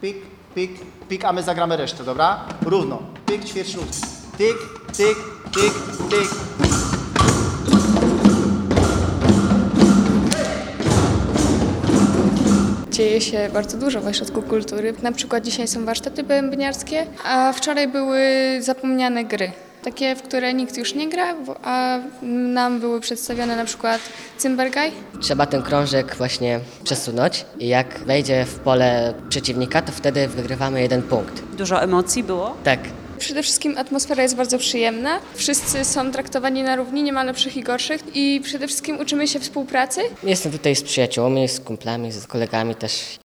pik, pik, pik, a my zagramy resztę, dobra? Równo. Pik, ćwierćnóg. Tyk, tyk, tyk, tyk. Dzieje się bardzo dużo w Ośrodku Kultury. Na przykład dzisiaj są warsztaty bębniarskie, a wczoraj były zapomniane gry. Takie, w które nikt już nie gra, a nam były przedstawione na przykład Cymbergaj. Trzeba ten krążek właśnie przesunąć i jak wejdzie w pole przeciwnika, to wtedy wygrywamy 1 punkt. Dużo emocji było? Tak. Przede wszystkim atmosfera jest bardzo przyjemna. Wszyscy są traktowani na równi, nie ma lepszych i gorszych i przede wszystkim uczymy się współpracy. Jestem tutaj z przyjaciółmi, z kumplami, z kolegami też.